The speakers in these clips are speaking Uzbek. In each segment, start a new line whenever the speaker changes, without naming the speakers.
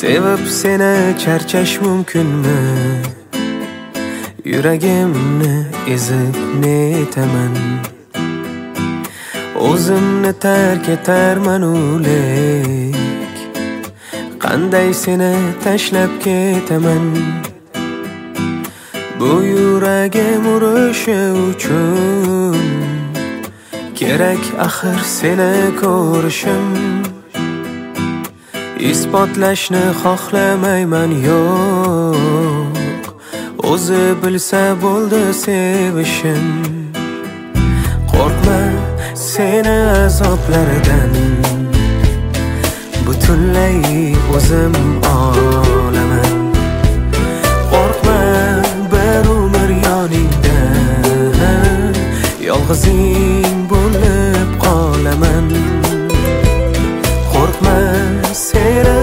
Sevib seni charchash mumkinmi? Yuragimni ezib netaman. O'zimni tark etarman o'lik. Qanday seni tashlab ketaman? Bu yuragim urishi uchun kerak axir seni ko'rishim. Isbotlashni xohlamayman, yo'q. O'zi bilsa bo'ldi sevishim. Qo'rqma seni azoblaridan, butunlay o'zim olaman. Qo'rqma bir umr yoningda, yolg'izing bo'lib qolaman. Qo'rqma seni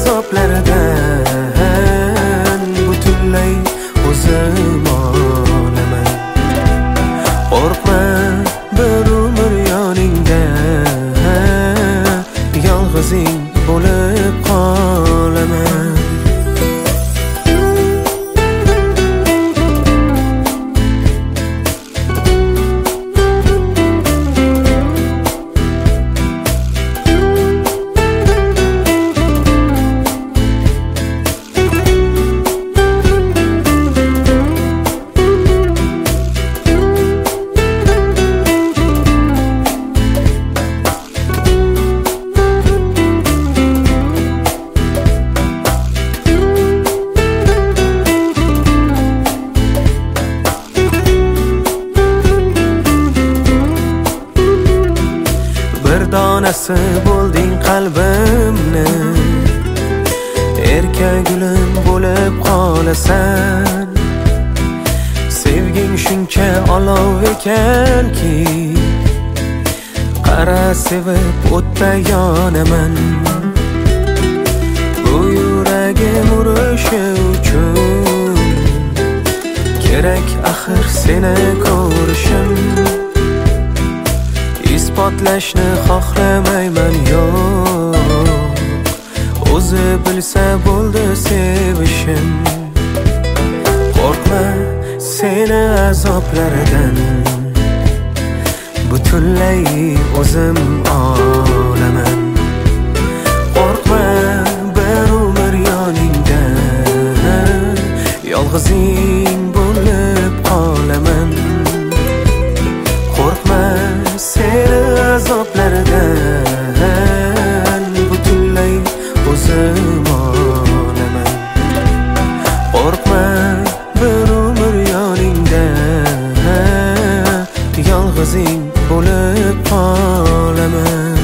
azoblaridan, butunlay o'zim olaman. Qo'rqma bir umr yoningda, yolg'izing bo'lib qolaman. Bir donasi bo'lding qalbimni, erka gulim bo'lib qolasan. Sevging shuncha olov ekanki, qara sevib o'tda yonaman. Bu yuragim urishi uchun kerak axir seni ko'rishim. Isbotlashni xohlamayman, yo'q. O'zi bilsa bo'ldi sevishim. Qo'rqma seni azoblaridan, butunlay o'zim olaman. Qo'rqma bir umr yoningda, yolg'izing bo'lib qolaman. Qo'rqma seni azoblaridan, butunlay o'zim olaman. Qo'rqma bir umr yoningda, yolg'izing bo'lib qolaman.